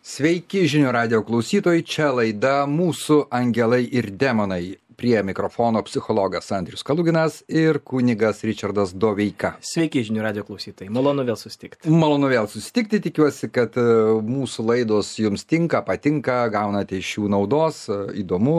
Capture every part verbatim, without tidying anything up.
Sveiki žinių radio klausytojai, čia laida Mūsų angelai ir demonai. Prie mikrofono psichologas Andrius Kaluginas ir kunigas Ričardas Doveika. Sveiki žinių radio klausytojai, malonu vėl susitikti. Malonu vėl susitikti, tikiuosi, kad mūsų laidos jums tinka, patinka, gaunate iš jų naudos, įdomu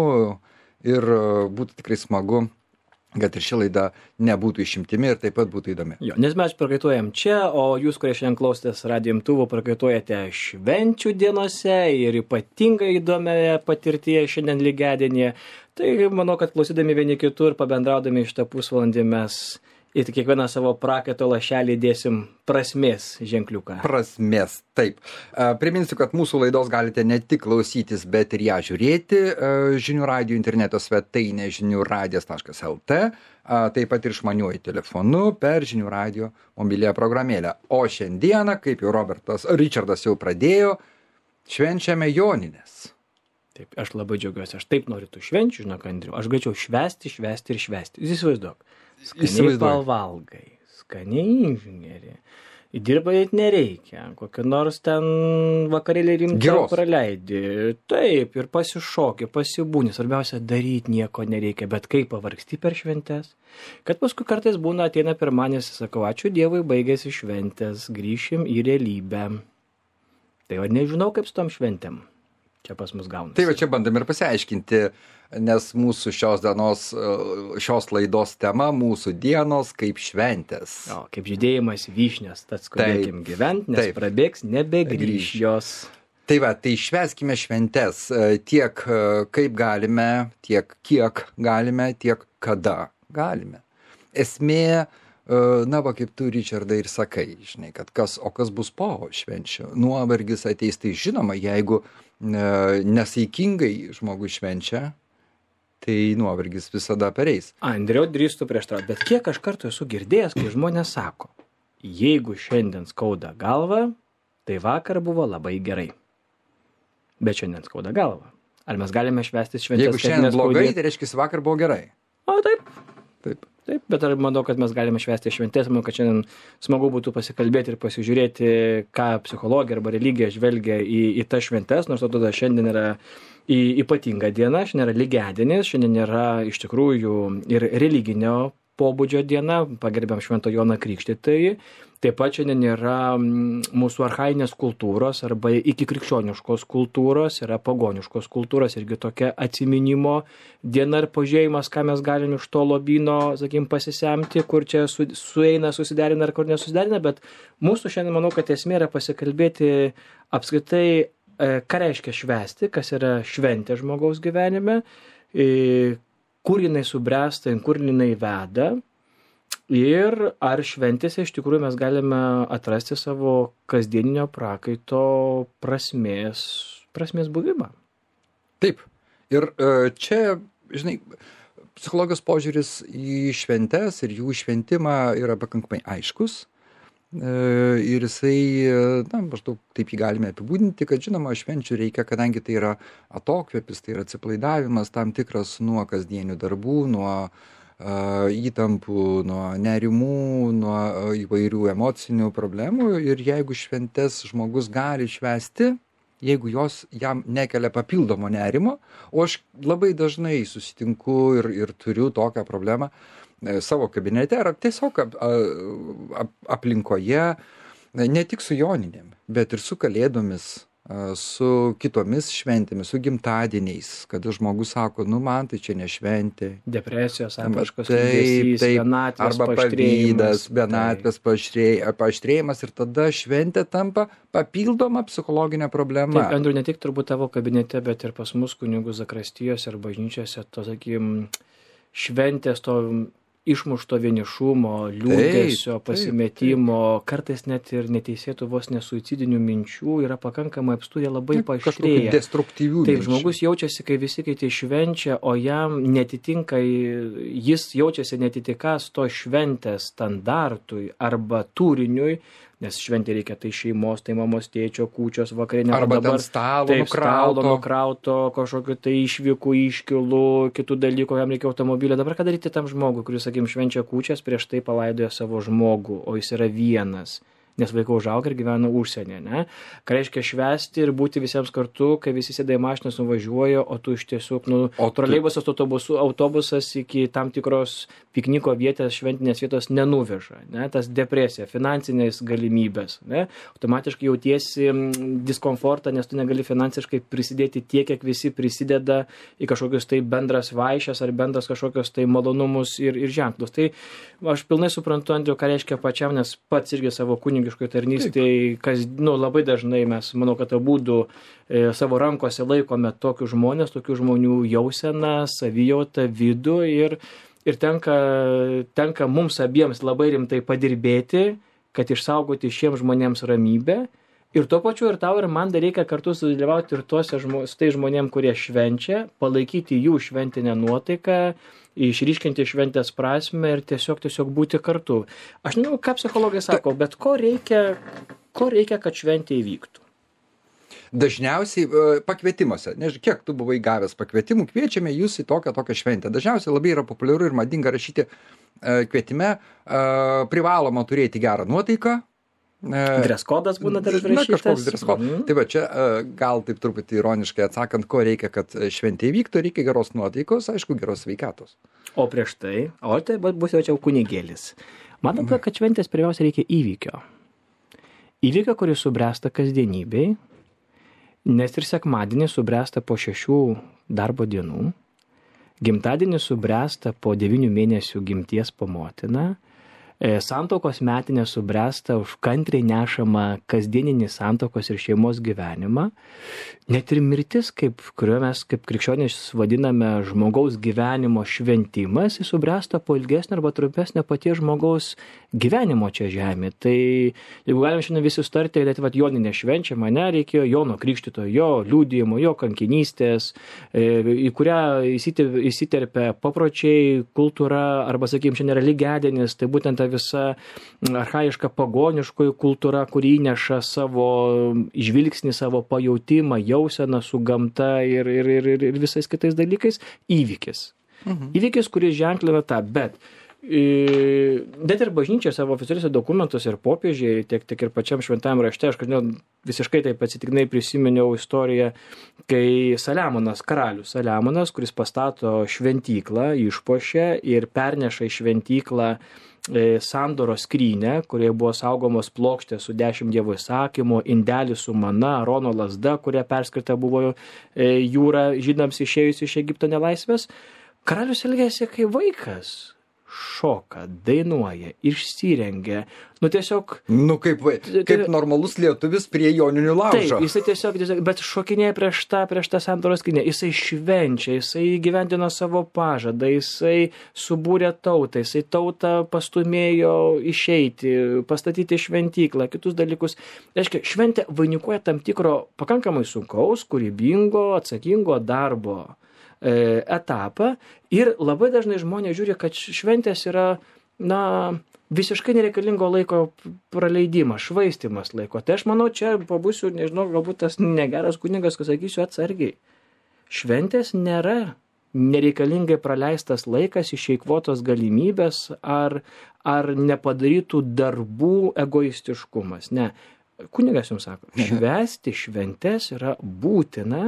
ir būtų tikrai smagu, kad ir ši laida nebūtų išimtimi ir taip pat būtų įdomi. Jo, nes mes prakaituojam čia, o jūs, kurie šiandien klausotės radijo imtuvo, prakaituojate švenčių dienose ir ypatingai įdomioje patirtyje šiandien lygiadienyje. Tai manau, kad klausydami vieni kitų ir pabendraudami šitą pusvalandį mes į kiekvieną savo prakaito lašelį dėsim prasmės ženkliuką. Prasmės, taip. Priminsiu, kad mūsų laidos galite ne tik klausytis, bet ir ją žiūrėti žinių radio interneto svetainė žinių radijas taškas lt, taip pat ir išmaniuoju telefonu per žinių radio mobiliąją programėlę. O šiandieną, kaip jau Robertas, Ričardas jau pradėjo, švenčiame Jonines. Taip, aš labai džiaugiuosi, aš taip noriu tų švenčių, žinok, Andriu, aš galėčiau švęsti, švęsti ir švęsti. Jūs įsivaizduok. Skaniai pavalgai, skaniai inžinierį. Įdirba net nereikia, kokį nors ten vakarėlį rimčiau praleidi. Taip, ir pasišokį, pasibūni. Svarbiausia, daryti nieko nereikia, bet kaip pavargsti per šventes. Kad paskui kartais būna, ateina pirmanės, sakau, ačiū Dievui, baigėsi šventės, grįšim į realybę. Tai va, nežinau, kaip su tom šventėm. Čia pas mus gaunasi. Tai va čia bandom ir pasiaiškinti, nes mūsų šios dienos, šios laidos tema mūsų dienos kaip šventės. O, kaip žydėjimas vyšnios, tad skubėkim gyventi, nes taip prabėgs, nebegrįš jos. Tai va, tai švęskime šventes tiek kaip galime, tiek kiek galime, tiek kada galime. Esmė, na va, kaip tu, Ričardai, ir sakai, žinai, kad kas, o kas bus po švenčių. Nuovargis ateis, tai žinoma, jeigu nesaikingai žmogus švenčia, tai nuovargis visada pereis. Andriau, drįstu prieštarauti, bet kiek aš kartų esu girdėjęs, kai žmonės sako, jeigu šiandien skauda galva, tai vakar buvo labai gerai. Bet šiandien skauda galva. Ar mes galime švęsti šventės? Jeigu šiandien blogai, tai reiškia, vakar buvo gerai. O, taip. Taip. Taip, bet aš manau, kad mes galime švęsti šventės, manau, kad šiandien smagu būtų pasikalbėti ir pasižiūrėti, ką psichologija arba religija žvelgia į, į tas šventes, nors tada šiandien yra į, ypatinga diena, šiandien yra lygiadienis, šiandien yra iš tikrųjų ir religinio pobūdžio diena, pagerbiam Švento Joną Krikštytąjį. Taip pat šiandien yra mūsų archainės kultūros arba iki krikščioniškos kultūros, yra pagoniškos kultūros, irgi tokia atsiminimo diena ir pažėjimas, ką mes galim iš to lobyno, sakykim, pasisemti, kur čia su, sueina, susiderina ar kur nesusiderina, bet mūsų šiandien manau, kad esmė yra pasikalbėti apskritai, ką reiškia švęsti, kas yra šventė žmogaus gyvenime, kur jinai subręsta, kur jinai veda. Ir ar šventėse iš tikrųjų mes galime atrasti savo kasdieninio prakaito prasmės, prasmės buvimą. Taip. Ir čia, žinai, psichologijos požiūris į šventes ir jų šventimą yra pakankamai aiškus. Ir jisai, na, maždaug taip jį galime apibūdinti, kad žinoma, švenčių reikia, kadangi tai yra atokvėpis, tai yra atsipalaidavimas tam tikras nuo kasdienių darbų, nuo įtampų, nuo nerimų, nuo įvairių emocinių problemų ir jeigu šventes žmogus gali švęsti, jeigu jos jam nekelia papildomo nerimo, o aš labai dažnai susitinku ir, ir turiu tokią problemą savo kabinete ar tiesiog ap, ap, aplinkoje, ne tik su Joninėm, bet ir su Kalėdomis, su kitomis šventėmis, su gimtadieniais, kada žmogus sako, nu man tai čia ne šventė. Depresijos, apraiškos, liūdesys, vienatvės arba pavydas, vienatvės paaštrėjimas ir tada šventė tampa papildoma psichologinė problema. Taip, Andriu, ne tik turbūt tavo kabinete, bet ir pas mus kunigų zakrastijose ir bažnyčiose, to, sakykim, šventės to išmušto vienišumo, liūdesio, pasimetimo, taip, taip. Kartais net ir neteisėtų vos nesuicidinių minčių yra pakankamai apstu, jie labai paaštrėja. Destruktyvių taip, minčių. Žmogus jaučiasi, kai visi kiti švenčia, o jam netitinka, jis jaučiasi netitikąs to šventės standartui arba turiniui, nes šventė reikia tai šeimos, tai mamos, tėčio, kūčios, vakarinė. Arba dabar, ten stalo taip, nukrauto. Stalo nukrauto, kažkokiu tai išvykų, iškilų, kitų dalykų, jam reikia automobilio. Dabar ką daryti tam žmogui, kuris, sakykim, švenčia kūčias, prieš tai palaidoja savo žmogų, o jis yra vienas. nes vaikai užauga ir gyvena užsienyje, ne? Ką reiškia švęsti ir būti visiems kartu, kai visi sėda į mašinas nuvažiuoja, o tu iš tiesiog, nu, O tu- troleibusas, autobusu, autobusas iki tam tikros pikniko vietės, šventinės vietos nenuveža, ne? Tas depresija, finansinės galimybės, ne? Automatiškai jautiesi mm, diskomfortą, nes tu negali finansiškai prisidėti tiek, kiek visi prisideda į kažkokius tai bendras vaišes ar bendras kažkokius tai malonumus ir, ir ženklus. Tai aš pilnai suprantu, Andriau, ką reiškia pačiam, nes pats irgi savo kunigiškoje tarnystėje, kas, nu, labai dažnai mes, manau, kad abudu e, savo rankose laikome tokius žmonės, tokių žmonių jauseną, savijautą, vidų ir, ir tenka, tenka mums abiems labai rimtai padirbėti, kad išsaugoti šiems žmonėms ramybę. Ir tuo pačiu ir tau ir man dar reikia kartu sudalyvauti ir tuose žmo, su tai žmonėm, kurie švenčia, palaikyti jų šventinę nuotaiką, išryškinti šventės prasmę ir tiesiog, tiesiog būti kartu. Aš nežinau, ką psichologai sako, bet ko reikia, ko reikia, kad šventė įvyktų? Dažniausiai e, pakvietimuose, nežinau, kiek tu buvai gavęs pakvietimų, kviečiame jūs į tokią tokią šventę. Dažniausiai labai yra populiaru ir madinga rašyti e, kvietime, e, privaloma turėti gerą nuotaiką. Dress kodas būna dar Na, užrašytas. kažkoks dress code. Mhm. Tai va, čia e, gal taip truputį ironiškai atsakant, ko reikia, kad šventė įvyktų, reikia geros nuotaikos, aišku, geros sveikatos. O prieš tai, o tai bus jau čia kunigėlis. Man atrodo, kad šventės pirmiausia reikia įvykio. Įvykio, kuris subręsta kasdienybei, nes ir sekmadienis subręsta po šešių darbo dienų, gimtadienis subręsta po devynių mėnesių gimties po motiną, santuokos metinė subręsta už kantriai nešamą kasdieninį santuokos ir šeimos gyvenimą. Net ir mirtis, kaip, kurio mes kaip krikščionys vadiname žmogaus gyvenimo šventimas, jis subręsta po ilgesnio arba trumpesnio paties žmogaus gyvenimo čia žemė. Tai jeigu galime šiandien visi sutarti, tai vat Joninė švenčia, mane reikėjo Jono Krikštytojo, jo liudijimo, jo kankinystės, į kurią įsiterpia papročiai, kultūra arba, sakykime, šiandien yra lygiadienis, tai būtent ta visa archaiška pagoniškoji kultūra, kuri įneša savo žvilgsnį, savo pajautimą, jauseną su gamta ir, ir, ir, ir visais kitais dalykais, įvykis. Mhm. Įvykis, kuris ženklina tą, bet net ir bažnyčia savo oficialiuose dokumentuose ir popiežiai, tiek, tiek ir pačiam šventajam rašte, aš kažkaip visiškai taip atsitiktinai prisiminiau istoriją, kai Saliamonas, karalius Saliamonas, kuris pastato šventyklą, išpuošia ir perneša į šventyklą sandoros skrynę, kurioje buvo saugomos plokštės su dešimt dievo įsakymų, indelis su mana, Arono lazda, kuria perskirta buvo jūra žydams išėjus iš Egipto nelaisvės. Karalius elgėsi kaip vaikas. Šoka, dainuoja, išsirengia. Nu tiesiog... Nu kaip, kaip normalus lietuvis prie joninių laužo. Taip, jisai tiesiog, tiesiog bet šokinėja prieš tą, prieš tą sandoros skrynę. Jisai švenčia, jisai įgyvendino savo pažadą, jisai subūrė tautą, jisai tautą pastumėjo išeiti, pastatyti šventyklą, kitus dalykus. Reiškia, šventė vainikuoja tam tikro pakankamai sunkaus, kūrybingo, atsakingo darbo etapą ir labai dažnai žmonės žiūri, kad šventės yra, na, visiškai nereikalingo laiko praleidimas, švaistimas laiko. Tai aš manau, čia pabūsiu, nežinau, galbūt tas negeras kunigas, kad sakysiu atsargiai. Šventės nėra nereikalingai praleistas laikas, išeikvotos galimybės ar, ar nepadarytų darbų egoistiškumas. Ne. Kunigas jums sako, švęsti šventės yra būtina,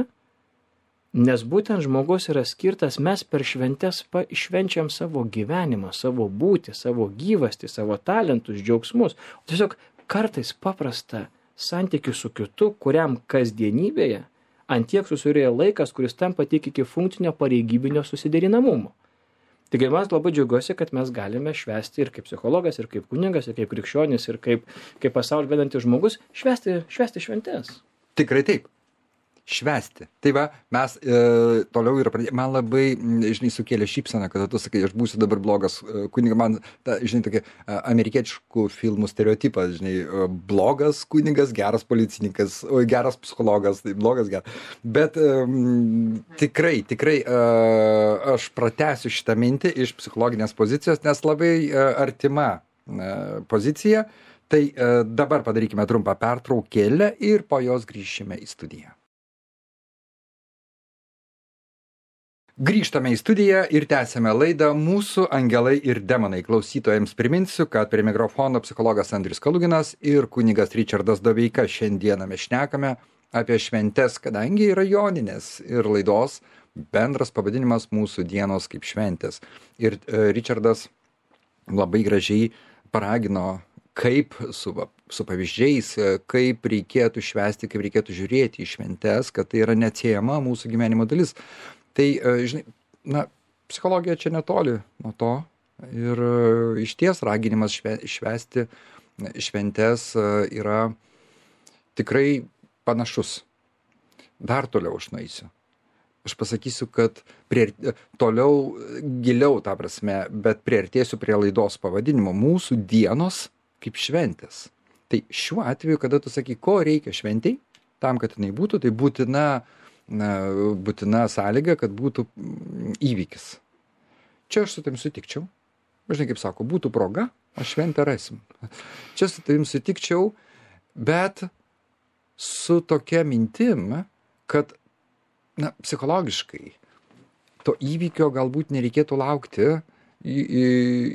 nes būtent žmogus yra skirtas, mes per šventes švenčiam savo gyvenimą, savo būtį, savo gyvastį, savo talentus, džiaugsmus. Tiesiog kartais paprasta santykių su kitu, kuriam kasdienybėje ant tiek susirėja laikas, kuris tampa tik iki funkcinio pareigybinio susiderinamumo. Taigi man labai džiaugiuosi, kad mes galime švęsti ir kaip psichologas, ir kaip kunigas, ir kaip krikščionis, ir kaip, kaip pasaulį vedantis žmogus, švęsti, švęsti šventes. Tikrai taip. Švęsti. Tai va, mes e, toliau ir pradėjome. Man labai, žinai, sukėlė šypseną, kad tu sakai, aš būsiu dabar blogas e, kunigas. Man, ta, žinai, tokia e, amerikietiškų filmų stereotipas, žinai, e, blogas kunigas, geras policininkas, o geras psichologas, tai blogas, geras. Bet e, tikrai, tikrai e, aš pratęsiu šitą mintį iš psichologinės pozicijos, nes labai e, artima e, pozicija. Tai e, dabar padarykime trumpą pertraukėlę ir po jos grįšime į studiją. Grįžtame į studiją ir tęsiame laidą Mūsų angelai ir demonai. Klausytojams priminsiu, kad prie mikrofono psichologas Andrius Kaluginas ir kunigas Ričardas Doveika. Šiandieną mes šnekame apie šventes, kadangi yra joninės ir laidos bendras pavadinimas Mūsų dienos kaip šventės. Ir e, Ričardas labai gražiai paragino, kaip su, su pavyzdžiais, kaip reikėtų švęsti, kaip reikėtų žiūrėti į šventes, kad tai yra neatsiejama mūsų gyvenimo dalis. Tai, žinai, na, psichologija čia netoli nuo to ir išties raginimas šve, švęsti šventes yra tikrai panašus. Dar toliau aš nueisiu. Aš pasakysiu, kad prie, toliau, giliau, ta prasme, bet priartėsiu prie laidos pavadinimo Mūsų dienos kaip šventės. Tai šiuo atveju, kada tu sakai, ko reikia šventei, tam, kad jinai būtų, tai būtina na, būtina sąlyga, kad būtų įvykis. Čia aš su tavim sutikčiau. Žinai, kaip sako, būtų proga, aš šventę rasim. Čia su tavim sutikčiau, bet su tokia mintim, kad na, psichologiškai to įvykio galbūt nereikėtų laukti į, į,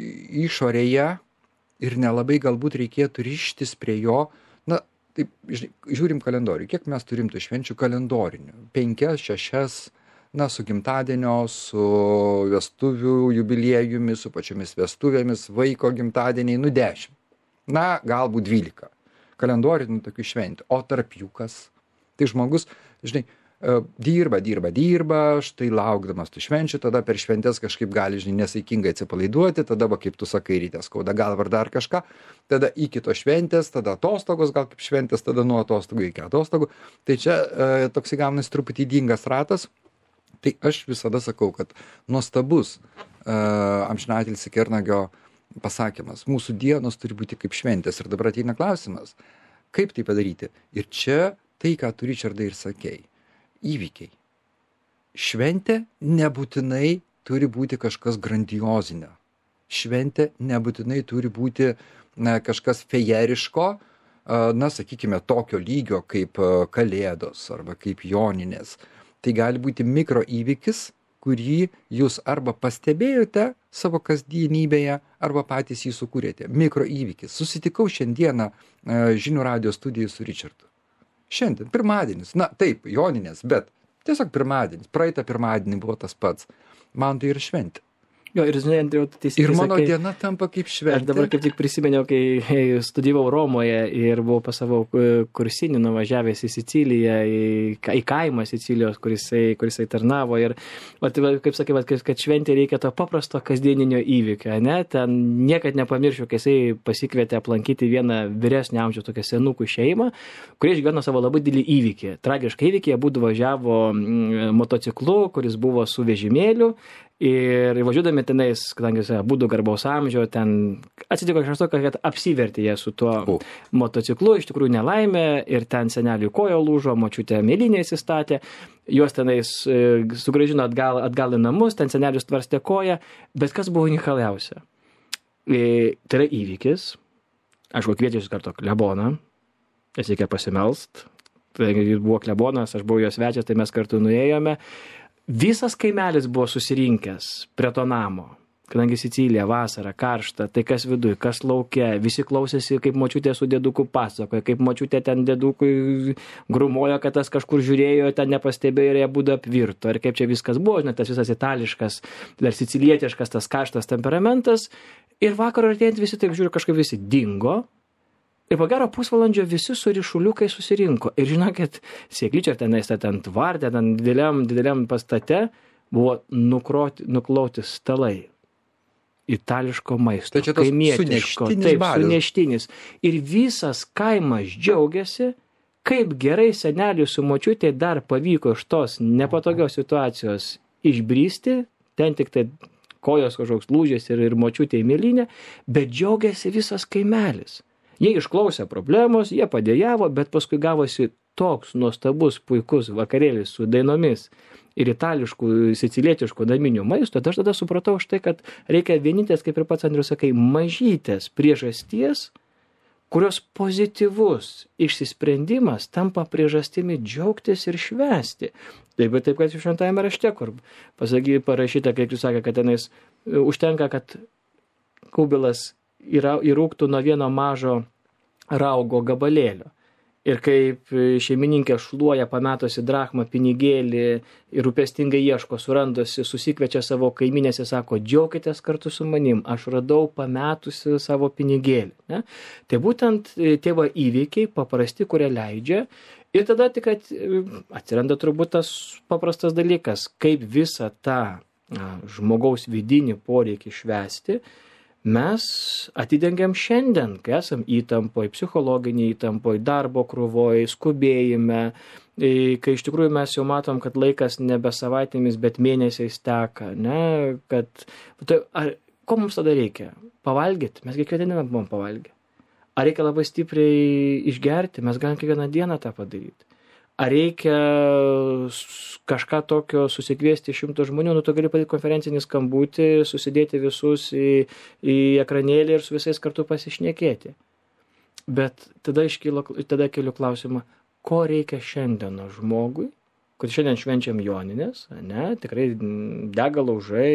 išorėje ir nelabai galbūt reikėtų rištis prie jo. Na, taip, žinai, žiūrim kalendorių, kiek mes turim tų švenčių kalendorinių. Penkias, šešias, na, su gimtadienio, su vestuvių jubiliejumi, su pačiomis vestuvėmis, vaiko gimtadieniai, nu dešimt. Na, galbūt dvylika. Kalendorinių tokių šventų. O tarp jų kas? Tai žmogus, žinai, dirba, dirba, dirba, štai laukdamas tų švenčių, tada per šventes kažkaip gali, žinai, nesaikingai atsipalaiduoti, tada, va, kaip tu sakai, ryte skauda galvą ar dar kažką, tada iki to šventės, tada atostogos, gal kaip šventės, tada nuo atostogų iki atostogų. Tai čia e, toks įgaunasi truputį ydingas ratas. Tai aš visada sakau, kad nuostabus e, amžinatilsį Kernagio pasakymas, mūsų dienos turi būti kaip šventės. Ir dabar ateina klausimas, kaip tai padaryti. Ir čia tai, ką tu, Ričardai, ir sakei. Įvykiai. Šventė nebūtinai turi būti kažkas grandiozinio. Šventė nebūtinai turi būti na, kažkas fejeriško, na, sakykime, tokio lygio kaip kalėdos arba kaip joninės. Tai gali būti mikro įvykis, kurį jūs arba pastebėjote savo kasdienybėje, arba patys jį sukūrėte. Mikro įvykis. Susitikau šiandieną žinių radijo studijoje su Ričardu. Šiandien, pirmadienis, na taip, joninės, bet tiesiog pirmadienis, praeitą pirmadienį buvo tas pats. Man tai yra šventė. Jo, ir žinai, Andriau, tu teisingai ir mano sakai, diena tampa kaip šventė. Aš dabar kaip tik prisimeniau, kai studijavau Romoje ir buvau pas savo kursinį nuvažiavęs į Siciliją, į, į kaimą Sicilijos, kurisai, kurisai tarnavo. Ir, va, kaip sakai, va, kad šventė reikia to paprasto kasdieninio įvykio, ne? Ten niekad nepamiršiu, kai jisai pasikvietė aplankyti vieną vyresnio amžiaus tokią senukų šeimą, kurie išgyveno savo labai didelį įvykį. Tragišką įvykį, jie būdavo važiavo motociklu, kuris buvo su vežimėliu. Ir važiuodami tenais, kadangi jis būdų garbaus amžio, ten atsitiko kažkas tokio, kad apsivertė jie su tuo uh. motociklu, iš tikrųjų nelaimė, ir ten seneliui koja lūžo, močiutė mėlynė įsistatė, juos tenais e, sugrąžino atgal, atgal į namus, ten senelius tvarstė koją, bet kas buvo unikaliausia? E, tai yra įvykis, aš kvietėsiu iš karto kleboną, jas reikia pasimelst, tai jis buvo klebonas, aš buvau jo svečias, tai mes kartu nuėjome. Visas kaimelis buvo susirinkęs prie to namo, kadangi Sicilija, vasara, karšta, tai kas viduj, kas laukia, visi klausėsi, kaip močiutė su dėduku pasakoja, kaip močiutė ten dėdukui grumojo, kad tas kažkur žiūrėjo, ten nepastebėjo ir jie būdų apvirto, ir kaip čia viskas buvo, žinai, tas visas itališkas, dar sicilietiškas, tas karštas temperamentas, ir vakaro artėjant visi taip žiūri, kažkaip visi dingo. Ir po gero pusvalandžio visi su ryšuliukai susirinko. Ir žinokit, Sėklyčio tenais, ten tvarte, ten dideliam, dideliam pastate buvo nukroti, nuklauti stalai. Itališko maisto, tai kaimietiško, taip, suneštinis. Ir visas kaimas džiaugiasi, kaip gerai seneliui su močiutė dar pavyko iš tos nepatogios situacijos išbristi, ten tik tai kojos kažkoks lūžės ir, ir močiutė į mėlynę, bet džiaugiasi visas kaimelis. Jie išklausė problemos, jie padėjavo, bet paskui gavosi toks nuostabus, puikus vakarėlis su dainomis ir itališkų, sicilietiškų naminių maisto. Tai aš tada supratau štai, kad reikia vienintelės, kaip ir pats Andrius sakai, mažytės priežasties kurios pozityvus išsisprendimas tampa priežastimi džiaugtis ir švęsti. Taip, bet taip, kad šventajame rašte, kur pasaky, parašyta, kaip jūs sakė, kad tenais užtenka, kad kubilas yra, įrūktų nuo vieno mažo raugo gabalėlio. Ir kaip šeimininkė šluoja pametusi drachmą pinigėlį ir rūpestingai ieško, surandosi, susikviečia savo kaiminėse, sako, džiaukitės kartu su manim, aš radau pametusi savo pinigėlį. Ne? Tai būtent tie va įvykiai paprasti, kurie leidžia. Ir tada tik atsiranda turbūt tas paprastas dalykas, kaip visą tą na, žmogaus vidinį poreikį švęsti, mes atidengiam šiandien, kai esam įtampoj, psichologinėj įtampoj, darbo krūvoj, skubėjime, kai iš tikrųjų mes jau matom, kad laikas nebe savaitėmis, bet mėnesiais teka, ne, kad, tai, ar, ko mums tada reikia? Pavalgyti? Mes kiekvieną dieną buvom pavalgę. Ar reikia labai stipriai išgerti? Mes galim kiekvieną dieną tą padaryti. Ar reikia kažką tokio susikviesti šimto žmonių, nu tu gali padaryti konferencinį skambutį, susidėti visus į, į ekranėlį ir su visais kartu pasišnekėti. Bet tada iškylo, tada keliu klausimą, ko reikia šiandieno žmogui, kad šiandien švenčiam Jonines, ne, tikrai dega laužai,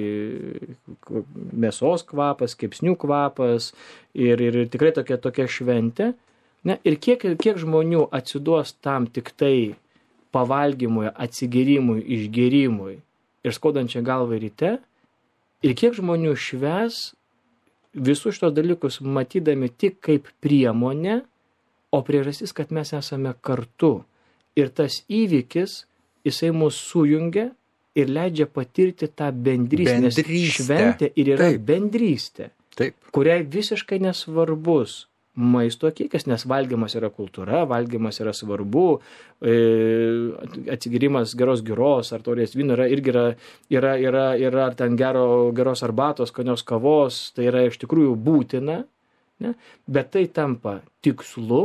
mėsos kvapas, kepsnių kvapas ir, ir tikrai tokia, tokia šventė. Ne, ir kiek, kiek žmonių atsiduos tam tik tai pavalgymui, atsigerimui, išgerimui ir skaudančią galvą ryte, ir kiek žmonių švęs visus šitos dalykus matydami tik kaip priemonę, o priežastis, kad mes esame kartu. Ir tas įvykis, jisai mus sujungia ir leidžia patirti tą bendrystę. Bendrystę. Šventė ir yra Taip. Bendrystė, Taip. kuriai visiškai nesvarbus maisto kiekis, nes valgymas yra kultūra, valgymas yra svarbu, e, atsigėrimas geros giros ar taurės vyno yra irgi yra, yra, yra, yra ar ten gero, geros arbatos, skanios kavos, tai yra iš tikrųjų būtina, ne? Bet tai tampa tikslu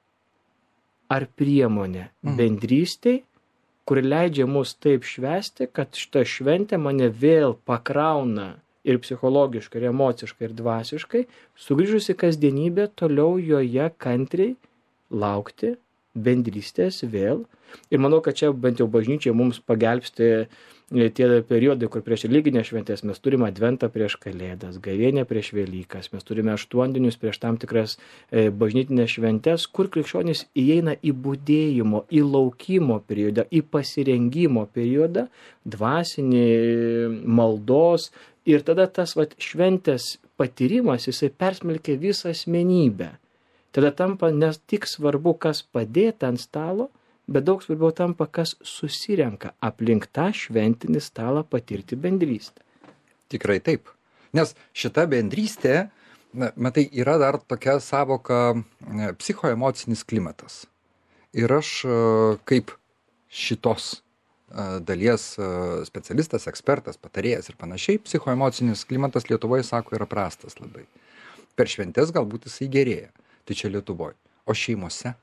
ar priemonė Mhm. bendrystei, kuri leidžia mus taip švęsti, kad šita šventė mane vėl pakrauna ir psichologiškai, ir emociškai, ir dvasiškai, sugrįžusi kasdienybė, toliau joje kantriai laukti bendrystės vėl. Ir manau, kad čia bent jau bažnyčiai mums pagelbsti tie periodai, kur prieš religinės šventės mes turime adventą prieš Kalėdas, gavėnią prieš Velykas, mes turime aštuondienius prieš tam tikras bažnytinės šventės, kur krikščionys įeina į budėjimo, į laukimo periodą, į pasirengimo periodą, dvasinį maldos. Ir tada tas vat, šventės patyrimas, jisai persmelkia visą asmenybę. Tada tampa ne tik svarbu, kas padėta ant stalo, bet daug svarbiau tampa, kas susirenka aplink tą šventinį stalą patirti bendrystę. Tikrai taip. Nes šita bendrystė, na, matai, yra dar tokia savoka ne, psichoemocinis klimatas. Ir aš kaip šitos dalies specialistas, ekspertas, patarėjas ir panašiai, psichoemocinis klimatas Lietuvoje, sako, yra prastas labai. Per šventes galbūt jisai gerėja. Tai čia Lietuvoje. O šeimose?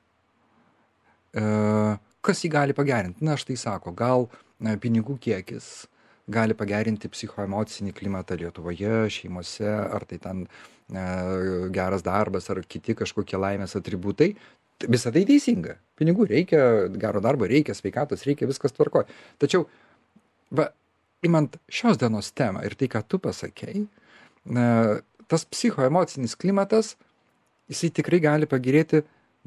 E, kas jį gali pagerinti? Na, štai sako, gal na, pinigų kiekis gali pagerinti psichoemocinį klimatą Lietuvoje, šeimose, ar tai ten e, geras darbas, ar kiti kažkokie laimės atributai. Visą tai teisinga. Pinigų reikia, gero darbo reikia, sveikatos reikia, viskas tvarkoja. Tačiau, va, imant šios dienos temą ir tai, ką tu pasakei, tas psichoemocinis klimatas, jisai tikrai gali pagerėti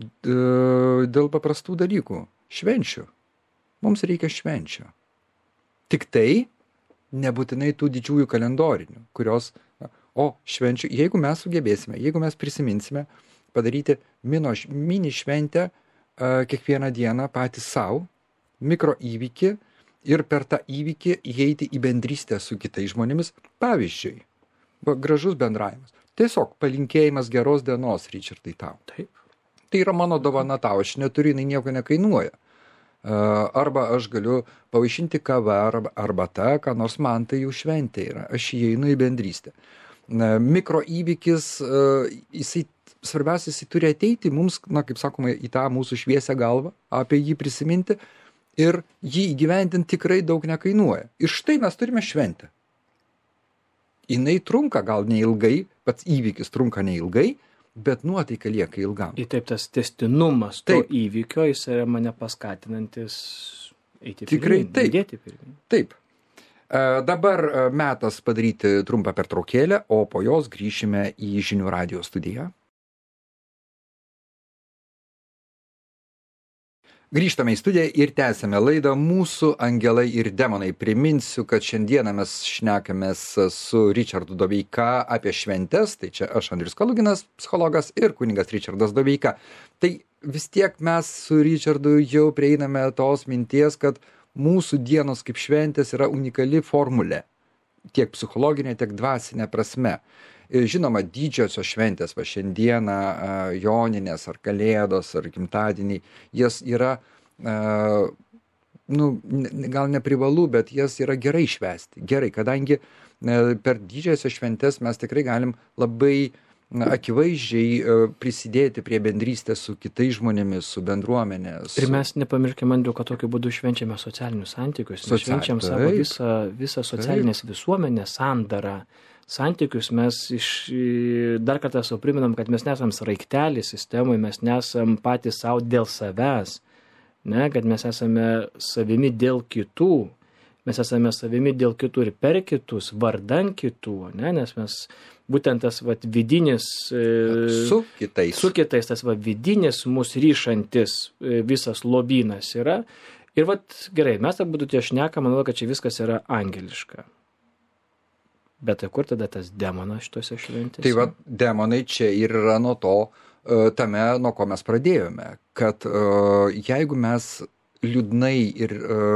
dėl paprastų dalykų. Švenčių. Mums reikia švenčių. Tik tai nebūtinai tų didžiųjų kalendorinių, kurios, o švenčių, jeigu mes sugebėsime, jeigu mes prisiminsime, padaryti mino, mini šventę uh, kiekvieną dieną patys savo, mikro įvykį ir per tą įvykį įeiti į bendrystę su kitais žmonėmis. Pavyzdžiui, va, gražus bendravimas. Tiesiog palinkėjimas geros dienos, Richardai, tau. Taip. Tai yra mano dovana tau, aš neturiu, jinai nieko nekainuoja. Uh, arba aš galiu pavaišinti kavą arba arbata, ką nors man tai jau šventė yra. Aš įeinu į bendrystę. Uh, mikro įvykis, uh, jisai svarbiausia, jisai turi ateiti mums, na, kaip sakoma, į tą mūsų šviesią galvą, apie jį prisiminti ir jį įgyvendinti tikrai daug nekainuoja. Ir štai mes turime šventę. Jinai trunka gal neilgai, pats įvykis trunka neilgai, bet nuotaika lieka ilgam. Ir taip tas tęstinumas to Taip. įvykio, jis yra mane paskatinantis eiti Tikrai pirmyn, taip. judėti pirmyn. Taip. E, Dabar e, metas padaryti trumpą pertraukėlę, o po jos grįšime į žinių radijo studiją. Grįžtame į studiją ir tęsėme laidą Mūsų angelai ir demonai. Priminsiu, kad šiandieną mes šnekamės su Ričardu Doveika apie šventes. Tai čia aš, Andrius Kaluginas, psichologas, ir kunigas Ričardas Doveika. Tai vis tiek mes su Ričardu jau prieiname tos minties, kad mūsų dienos kaip šventės yra unikali formulė. Tiek psichologinė, tiek dvasinė prasme. Žinoma, didžiosios šventės, va šiandieną Joninės ar Kalėdos ar gimtadieniai, jas yra, nu, gal neprivalu, bet jas yra gerai švęsti. Gerai, kadangi per didžiosios šventės mes tikrai galim labai akivaizdžiai prisidėti prie bendrystės su kitais žmonėmis, su bendruomenė. Su... Ir mes nepamirškime, Andriu, kad tokiu būdu švenčiame socialinius santykius. Mes Social... švenčiam savo visą, visą socialinės Taip. Visuomenės sandarą. Santykius mes iš, dar kartą savo priminam, kad mes nesam sraigtelį sistemai, mes nesam patys savo dėl savęs, ne, kad mes esame savimi dėl kitų, mes esame savimi dėl kitų ir per kitus, vardan kitų, ne, nes mes būtent tas vat, vidinis, su kitais, su kitais tas vat, vidinis mūsų ryšantis visas lobynas yra. Ir vat, gerai, mes abudu tie šnekam, manau, kad čia viskas yra angeliška. Bet tai kur tada tas demonas šitose šventėse? Tai va, demonai čia ir yra nuo to, tame, nuo ko mes pradėjome, kad jeigu mes liūdnai ir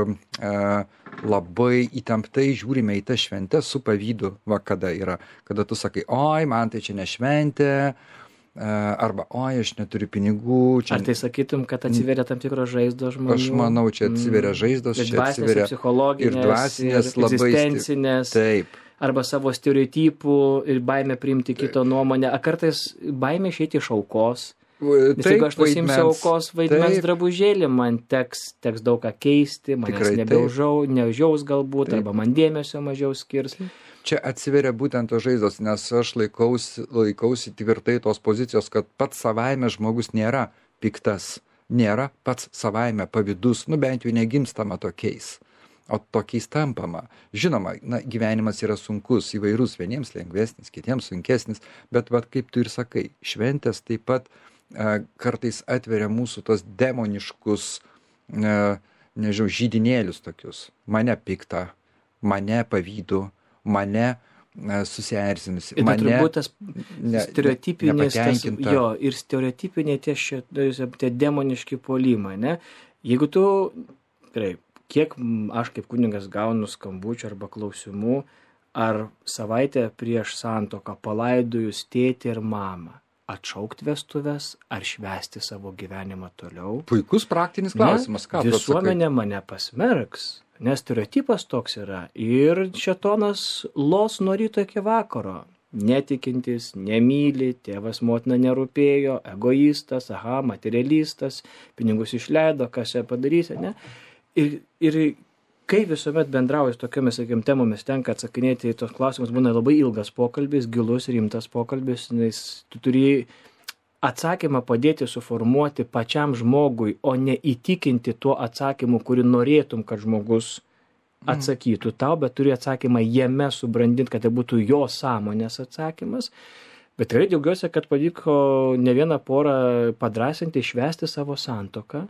labai įtemptai žiūrime į tą šventę su pavydu, va kada yra, kada tu sakai, oi, man tai čia ne šventė, arba, oi, aš neturiu pinigų. Čia... Ar tai sakytum, kad atsiveria tam tikros žaizdos žmonių? Aš manau, čia atsiveria žaizdos, ir čia atsiveria ir psichologinės, ir dvasinės, ir labai egzistencinės. Taip. Arba savo stereotipų ir baimę priimti kito nuomonę, a kartais baimė išeiti iš aukos. Nes jeigu aš nusimsiu aukos vaidmens taip. Drabužėlį, man teks, teks daug ką keisti, manęs neužiaus galbūt, taip. Arba man dėmesio mažiau skirs. Čia atsiveria būtent tos žaizdos, nes aš laikausi, laikausi tvirtai tos pozicijos, kad pats savaime žmogus nėra piktas, nėra pats savaime pavydus, nu bent jau negimstama tokiais. O tokiais tampama. Žinoma, na, gyvenimas yra sunkus, įvairus, vieniems lengvesnis, kitiems sunkesnis, bet vat, kaip tu ir sakai, šventės taip pat e, kartais atveria mūsų tos demoniškus, e, nežinau, žydinėlius tokius. Mane pikta, mane pavydu, mane e, susierzinusi. Ir mane turbūt tas ne, stereotipinis, tas, jo, ir stereotipiniai tie, šie, tie demoniški puolimai, ne? Jeigu tu, gerai, kiek aš kaip kunigas gaunu skambučių arba klausimų, ar savaitę prieš santuoką palaidojus tėtį ir mamą, atšaukti vestuves ar švęsti savo gyvenimą toliau? Puikus praktinis klausimas. Ką visuomenė mane pasmerks, nes stereotipas toks yra. Ir šėtonas los nuo ryto iki vakaro. Netikintis, nemyli, tėvas motina nerūpėjo, egoistas, aha, materialistas, pinigus išleido, kas čia padarysi, ne? Ir, ir kai visuomet bendrauji su tokiamis, sakykim, temomis, tenka atsakinėti į tos klausimus, būna labai ilgas pokalbis, gilus, rimtas pokalbis, nes tu turi atsakymą padėti suformuoti pačiam žmogui, o ne įtikinti tuo atsakymu, kurį norėtum, kad žmogus atsakytų tau, bet turi atsakymą jame subrandinti, kad tai būtų jo sąmonės atsakymas. Bet tikrai džiaugiuosi, kad pavyko ne vieną porą padrasinti, švęsti savo santuoką.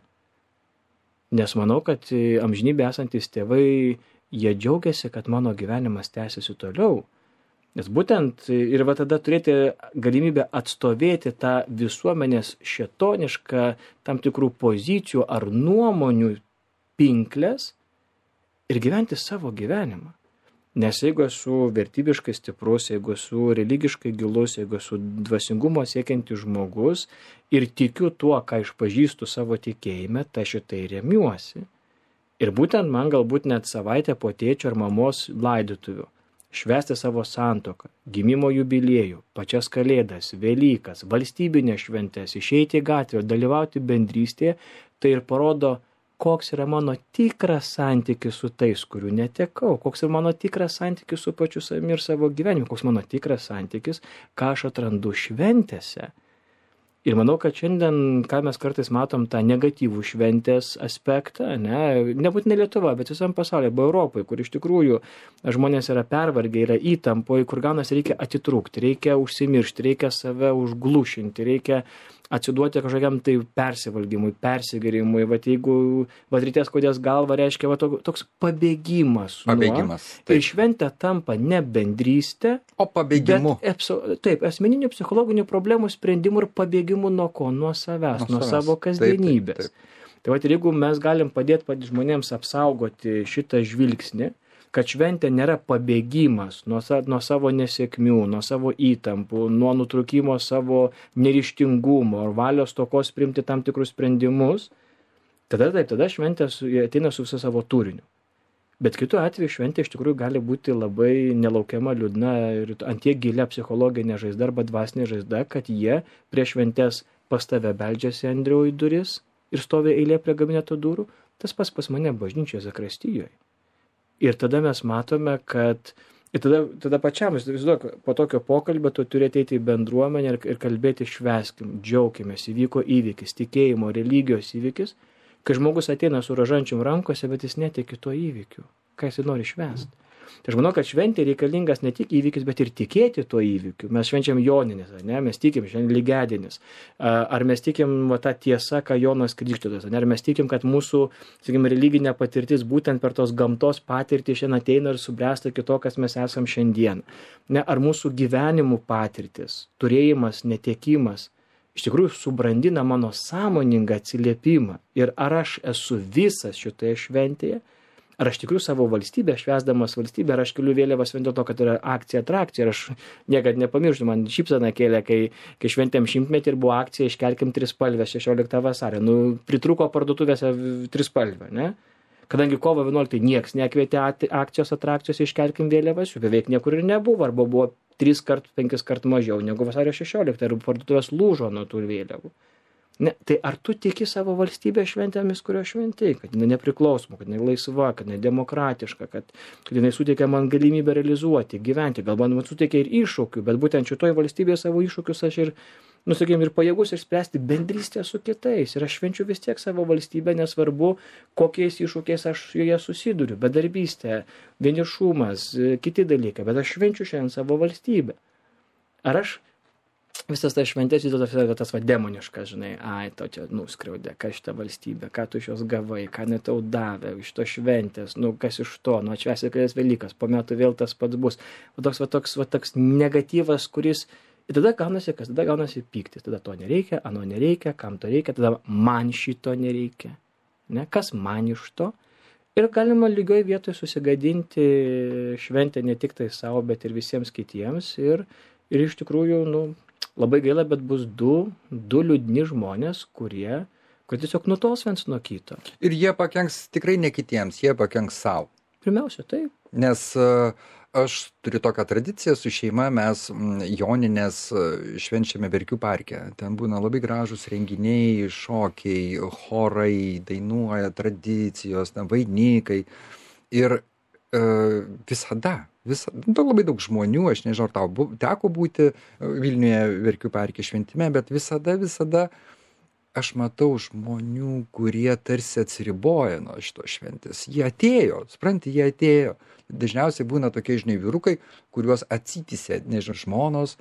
Nes manau, kad amžinybė esantis tėvai, jie džiaugiasi, kad mano gyvenimas tęsiasi toliau. Nes būtent ir va tada turėti galimybę atstovėti tą visuomenės šėtonišką tam tikrų pozicijų ar nuomonių pinklės ir gyventi savo gyvenimą. Nes jeigu esu vertybiškai stiprus, jeigu esu religiškai gilus, jeigu esu dvasingumo siekiantis žmogus ir tikiu tuo, ką išpažįstu savo tikėjime, tai šitai remiuosi. Ir būtent man galbūt net savaitę po tėčio ar mamos laidotuvių švęsti savo santuoką, gimimo jubiliejų, pačias kalėdas, Velykas, valstybinės šventes, išeiti į gatvę, dalyvauti bendrystėje, tai ir parodo, koks yra mano tikras santykis su tais, kurių netekau, koks yra mano tikras santykis su pačiu savimi ir savo gyvenimu, koks mano tikras santykis, ką aš atrandu šventėse. Ir manau, kad šiandien, ką mes kartais matom, tą negatyvų šventės aspektą, ne, nebūtinai Lietuva, bet visam pasaulyje, arba Europoje, kur iš tikrųjų žmonės yra pervargę, yra įtampoje, kur gaunasi reikia atitrūkti, reikia užsimiršti, reikia save užglušinti, reikia atsiduoti kažkokiam tai persivalgymui, persigerimui, va jeigu va ryte skaudės galva, reiškia va toks pabėgimas. Pabėgimas. Nuo, ir šventė tampa ne bendrystė, o pabėgimu. Bet, taip, asmeninių psichologinių problemų sprendimų ir pabėgimų nuo ko? Nuo savęs, nuo, nuo savęs. Savo kasdienybės. Taip, taip, taip. Tai va, ir jeigu mes galim padėti padėti žmonėms apsaugoti šitą žvilgsnį, kad šventė nėra pabėgimas nuo, nuo savo nesėkmių, nuo savo įtampų, nuo nutrūkimo savo neryžtingumo ar valios stokos priimti tam tikrus sprendimus, tada taip, tada šventė ateina su visą savo turiniu. Bet kitu atveju šventė iš tikrųjų gali būti labai nelaukiama, liūdna ir ant tiek gilia psichologinė žaizda arba dvasinė žaizda, kad jie prieš šventės pas tave beldžiasi, Andriau, į duris ir stovi eilė prie kabineto durų, tas pas pas mane bažnyčioje Zakristijoje. Ir tada mes matome, kad ir tada, tada pačiam, įsivaizduok, po tokio pokalbio tu turi ateiti į bendruomenę ir, ir kalbėti švęskim, džiaukimės, įvyko įvykis, tikėjimo, religijos įvykis, kai žmogus ateina su rožančium rankose, bet jis netiki to įvykiu, ką jis nori švęsti. Tai aš manau, kad šventė reikalingas ne tik įvykis, bet ir tikėti tuo įvykiu. Mes švenčiam Joninės, ne? Mes tikim šiandien lygiadienis. Ar mes tikim va, tą tiesą, ką Jonas Krikštytojas, ar mes tikim, kad mūsų, sakykime, religinė patirtis būtent per tos gamtos patirtį šiandien ateina ir subręsta kito, kas mes esam šiandien. Ne? Ar mūsų gyvenimų patirtis, turėjimas, netekimas iš tikrųjų subrandina mano sąmoningą atsiliepimą. Ir ar aš esu visas šitoje šventėje, ar aš tikrųjų savo valstybę, švęsdamas valstybę, ar aš keliu vėliavas vien dėl to, kad yra akcija, atrakcija, ir aš niekad nepamirštu, man šypsena kėlė, kai, kai šventėm šimtmetį ir buvo akcija, iškelkim trispalvę šešioliktą vasario, nu, pritruko parduotuvėse trispalvę, ne? Kadangi kovo vienuoliktą nieks nekvietė akcijos, atrakcijos, iškelkim vėliavas, jų beveik niekur ir nebuvo, arba buvo tris kart, penkis kart mažiau negu vasario šešioliktą, ir parduotuvės lūžo nuo tų vėliavų. Ne, tai ar tu tiki savo valstybę šventėmis, kurio šventai, kad jinai nepriklausoma, kad jinai laisva, kad jinai demokratiška, kad, kad jinai suteikia man galimybę realizuoti, gyventi, galbūt man suteikia ir iššūkių, bet būtent šitoje valstybėje savo iššūkius aš ir, nusakėm, ir pajėgus išspręsti bendrystę su kitais. Ir aš švenčiu vis tiek savo valstybę, nesvarbu, kokiais iššūkiais aš joje susiduriu, bedarbystė, vienišumas, kiti dalykai, bet aš švenčiu šiandien savo valstybę. Ar aš visas tas šventės, vis dėlto tas va demoniškas, žinai, ai, tau čia nuskriaudė, ką šitą valstybę, ką tu iš jos gavai, ką net tau davė, iš to šventės, nu, kas iš to, nu, atšvęsi kalės Velykas, po metų vėl tas pats bus. O toks, va, toks, va, toks negatyvas, kuris, ir tada gaunasi, kas, tada gaunasi pyktis, tada to nereikia, ano nereikia, kam to reikia, tada man šito nereikia, ne, kas man iš to. Ir galima lygioj vietoje susigadinti šventę ne tik tai savo, bet ir visiems kitiems. Ir, ir iš tikrųjų, nu, labai gaila, bet bus du, du liūdni žmonės, kurie, kurie tiesiog nutols viens nuo kito. Ir jie pakenks tikrai ne kitiems, jie pakenks savo. Pirmiausia, taip. Nes uh, aš turiu tokią tradiciją su šeima, mes mm, Joninės švenčiame Verkių parke. Ten būna labai gražūs renginiai, šokiai, chorai, dainuoja, tradicijos, ten vainikai. Ir uh, visada, Visa, nu, labai daug žmonių, aš nežinau, ar tau bu, teko būti Vilniuje Verkių parke šventime, bet visada, visada aš matau žmonių, kurie tarsi atsiriboja nuo šito šventės. Jie atėjo, supranti, jie atėjo. Dažniausiai būna tokie, žinai, vyrukai, kuriuos atsitįsė, nežinau, žmonos,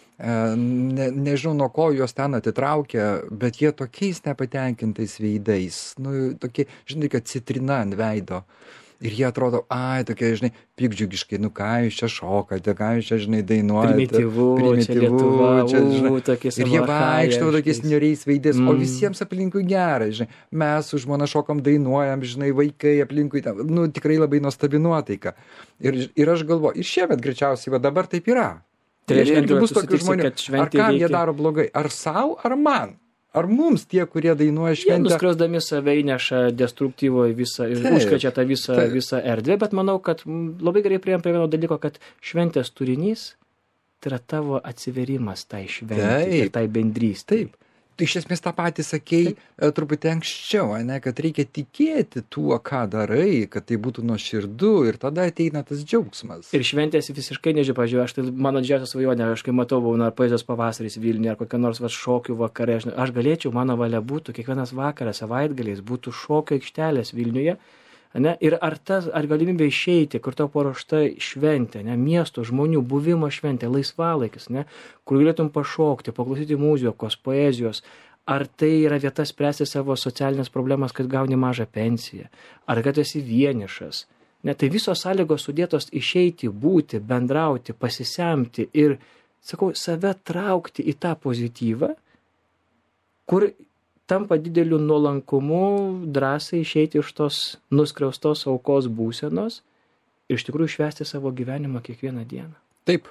ne, nežinau, nuo ko juos ten atitraukia, bet jie tokiais nepatenkintais veidais, nu, tokie, žinai, kad citrina ant veido. Ir jie atrodo, ai, tokie, žinai, pikdžiugiškai, nu ką jūs čia šokate, ką jūs čia, žinai, dainuojate. Primityvu, primityvu, čia Lietuva, čia, žinai, tokie ir jie vaikšto tokiais niuriais veidais, mm. o visiems aplinkui gerai, žinai, mes su žmona šokam, dainuojam, žinai, vaikai aplinkui, tam, nu, tikrai labai nuostabi nuotaika. Ir, ir aš galvoju, ir šiemet greičiausiai, va dabar taip yra. Tai ir irgi bus tokių žmonių, ar kam jie daro blogai, ar savo, ar man. Ar mums tie, kurie dainuoja šventę? Jie nuskriausdami save įneša destruktyvo visą ir užkrečia tą visą, visą erdvę, bet manau, kad labai gerai priėjom prie vieno dalyko, kad šventės turinys tai yra tavo atsiverimas tai šventė ir tai bendrystė. Taip. Tai iš esmės tą patį sakei e, truputį anksčiau, ane, kad reikia tikėti tuo, ką darai, kad tai būtų nuoširdu ir tada ateina tas džiaugsmas. Ir šventės visiškai nežiūrėjau, pažiūrėjau, aš tai mano didžiausia svajonė, aš kai matau, būna ar poezijos pavasaris Vilniuje, ar kokia nors va, šokių vakarai, aš, aš galėčiau, mano valia būtų, kiekvienas vakaras, savaitgaliais būtų šokio aikštelės Vilniuje. Ne? Ir ar, tas, ar galimybė išeiti, kur tau paruošta šventė, ne? Miesto žmonių buvimo šventė, laisvalaikis, ne? Kur galėtum pašokti, paklausyti muzikos, poezijos, ar tai yra vieta spręsti savo socialinės problemas, kad gauni mažą pensiją, ar kad esi vienišas. Ne? Tai visos sąlygos sudėtos išeiti, būti, bendrauti, pasisemti ir, sakau, save traukti į tą pozityvą, kur tampa dideliu nuolankumu drąsai išeiti iš tos nuskriaustos aukos būsenos ir iš tikrųjų švęsti savo gyvenimą kiekvieną dieną. Taip.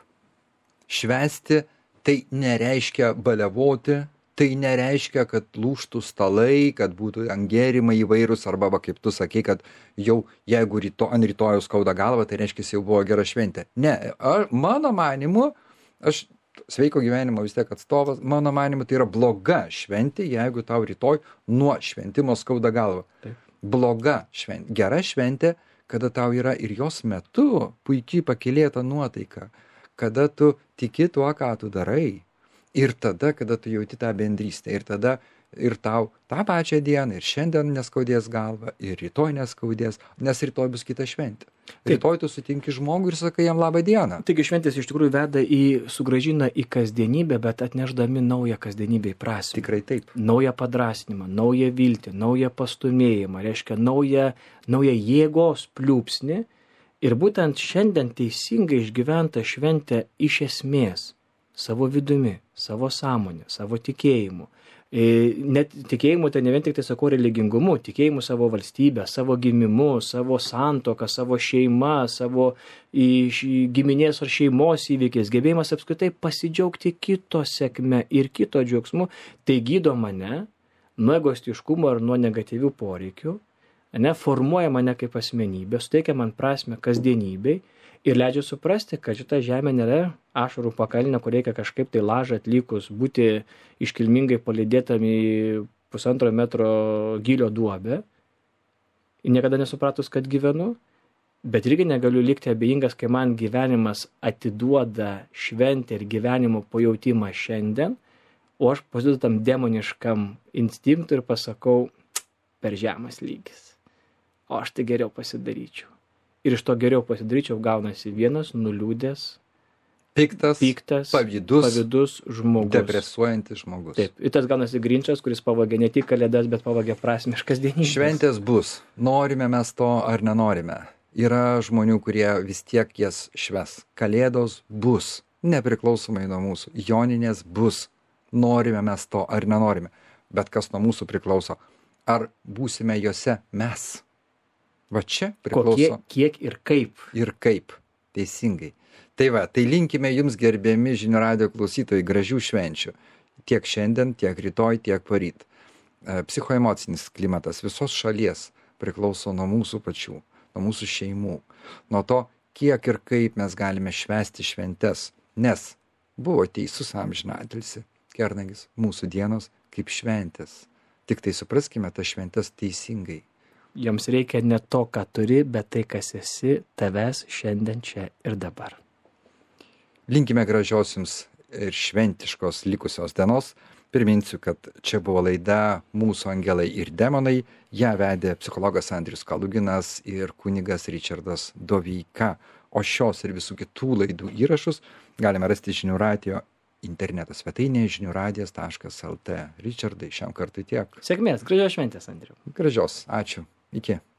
Švęsti tai nereiškia baliavoti, tai nereiškia, kad lūžtų stalai, kad būtų gėrimai įvairūs, arba va, kaip tu sakei, kad jau jeigu ryto, ant rytojaus skauda galva, tai reiškia, jau buvo gera šventė. Ne, ar, mano manimu, aš sveiko gyvenimo vis tiek atstovas, mano manimu, tai yra bloga šventė, jeigu tau rytoj nuo šventimo skauda galva. Taip. Bloga šventė. Gera šventė, kada tau yra ir jos metu puikiai pakylėta nuotaika, kada tu tiki tuo, ką tu darai. Ir tada, kada tu jauti tą bendrystę. Ir tada ir tau tą pačią dieną, ir šiandien neskaudės galva, ir rytoj neskaudės, nes rytoj bus kita šventė. Rytoj tu sutinki žmogų ir sakai jam labą dieną. Taigi šventės iš tikrųjų veda į, sugrąžina į kasdienybę, bet atnešdami naują kasdienybę į prasmę. Tikrai taip. Naują padrasnimą, naują viltį, naują pastumėjimą, reiškia naują, naują jėgos pliūpsnį. Ir būtent šiandien teisingai išgyventa šventė iš esmės savo vidumi, savo sąmonė, savo tikėjimu. Net tikėjimu tai ne vien tik tai sakau religingumu, tikėjimu savo valstybę, savo gimimu, savo santuoką, savo šeimą, savo giminės ar šeimos įvykiais, gebėjimas apskritai pasidžiaugti kito sėkme ir kito džiaugsmu, tai gydo mane nuo egoistiškumo ir nuo negatyvių poreikių, ne, formuoja mane kaip asmenybę, suteikia man prasmę kasdienybei ir leidžia suprasti, kad šita žemė nėra ašarų pakalnė, kur reikia kažkaip tai lažą atlikus, būti iškilmingai palydėtam į pusantro metro gylio duobę, niekada nesupratus, kad gyvenu, bet irgi negaliu likti abejingas, kai man gyvenimas atiduoda šventę ir gyvenimo pajautimą šiandien, o aš pasiduodu tam demoniškam instinktui ir pasakau, per žemas lygis, o aš tai geriau pasidaryčiau. Ir iš to geriau pasidaryčiau gaunasi vienas nuliūdęs, piktas, piktas pavydus, pavydus žmogus. Depresuojantis žmogus. Taip, ir tas gaunasi grinčas, kuris pavogė ne tik kalėdas, bet pavogė prasmiškas kasdienybės. Šventės bus. Norime mes to ar nenorime. Yra žmonių, kurie vis tiek jas šves. Kalėdos bus. Nepriklausomai nuo mūsų. Joninės bus. Norime mes to ar nenorime. Bet kas nuo mūsų priklauso? Ar būsime jose mes? Va čia priklauso. Kokie, kiek ir kaip. Ir kaip. Teisingai. Tai va, tai linkime jums gerbiami žinių radijo klausytojai gražių švenčių. Tiek šiandien, tiek rytoj, tiek poryt. Psichoemocinis klimatas visos šalies priklauso nuo mūsų pačių, nuo mūsų šeimų. Nuo to, kiek ir kaip mes galime švęsti šventes. Nes buvo teisus amžinatilsį Kernagis, mūsų dienos kaip šventės. Tik tai supraskime tas šventes teisingai. Joms reikia ne to, ką turi, bet tai, kas esi, tavęs šiandien čia ir dabar. Linkime gražios jums ir šventiškos likusios dienos. Priminsiu, kad čia buvo laida Mūsų angelai ir demonai. Ją vedė psichologas Andrius Kaluginas ir kunigas Ričardas Doveika. O šios ir visų kitų laidų įrašus galime rasti žinių radijo interneto svetainėje žinių radijas taškas el tė. Ričardai, šiam kartui tiek. Sėkmės, gražios šventės, Andriau. Gražios, ačiū. Iki.